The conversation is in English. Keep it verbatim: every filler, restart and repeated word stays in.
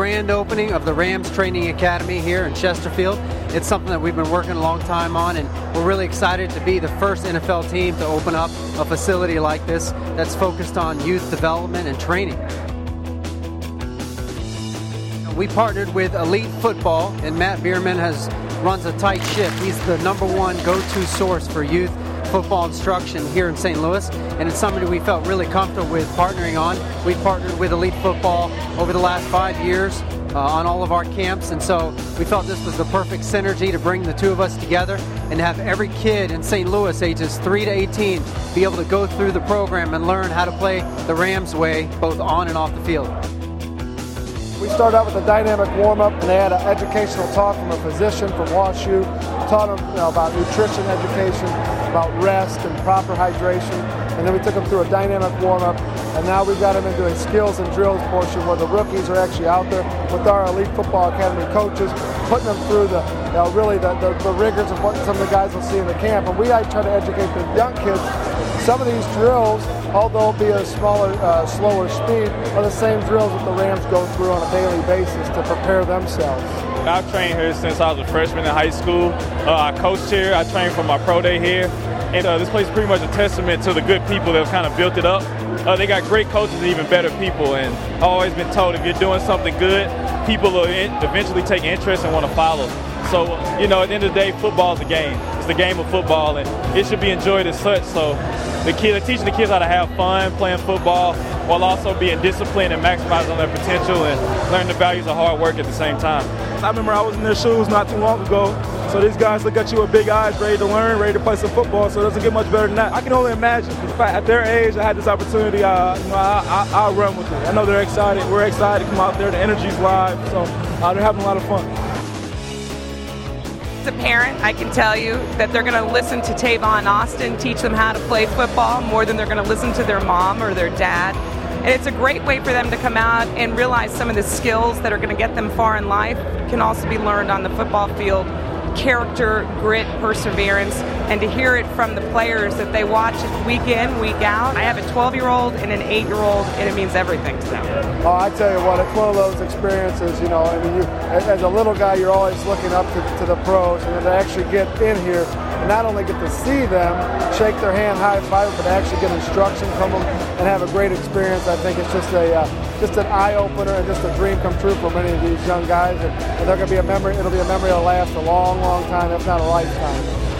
grand opening of the Rams Training Academy here in Chesterfield. It's something that we've been working a long time on, and we're really excited to be the first N F L team to open up a facility like this that's focused on youth development and training. We partnered with Elite Football, and Matt Bierman has runs a tight ship. He's the number one go-to source for youth football instruction here in Saint Louis, and it's something we felt really comfortable with partnering on. We partnered with Elite Football over the last five years uh, on all of our camps, and so we felt this was the perfect synergy to bring the two of us together and have every kid in Saint Louis ages three to eighteen be able to go through the program and learn how to play the Rams way, both on and off the field. We started out with a dynamic warm-up, and they had an educational talk from a physician from WashU, taught them you know, about nutrition education, about rest and proper hydration, and then we took them through a dynamic warm-up, and now we've got them into a skills and drills portion where the rookies are actually out there with our Elite Football Academy coaches, putting them through the, you know, really the, the, the rigors of what some of the guys will see in the camp. And we try to educate the young kids. Some of these drills, although be a smaller, uh, slower speed, are the same drills that the Rams go through on a daily basis to prepare themselves. I've trained here since I was a freshman in high school. Uh, I coached here. I trained for my pro day here. And uh, this place is pretty much a testament to the good people that have kind of built it up. Uh, they got great coaches and even better people. And I've always been told if you're doing something good, people will in- eventually take interest and want to follow. So, you know, at the end of the day, football is a game. It's the game of football, and it should be enjoyed as such. So the kid, they're teaching the kids how to have fun playing football while also being disciplined and maximizing their potential and learning the values of hard work at the same time. I remember I was in their shoes not too long ago. So these guys look at you with big eyes, ready to learn, ready to play some football. So it doesn't get much better than that. I can only imagine. In fact, at their age, I had this opportunity. Uh, you know, I, I, I'll run with it. I know they're excited. We're excited to come out there. The energy's live. So uh, they're having a lot of fun. As a parent, I can tell you that they're going to listen to Tavon Austin teach them how to play football more than they're going to listen to their mom or their dad. And it's a great way for them to come out and realize some of the skills that are going to get them far in life can also be learned on the football field. Character, grit, perseverance, and to hear it from the players that they watch week in, week out. I have a twelve-year-old and an eight-year-old, and it means everything to them. Oh, I tell you what, it's one of those experiences, you know, I mean, you, as a little guy, you're always looking up to, to the pros, and then to actually get in here and not only get to see them, shake their hand, high five, but actually get instruction from them and have a great experience. I think it's just a uh, just an eye-opener and just a dream come true for many of these young guys, and, and they're going to be a memory. It'll be a memory that'll last a long, long time, if not a lifetime.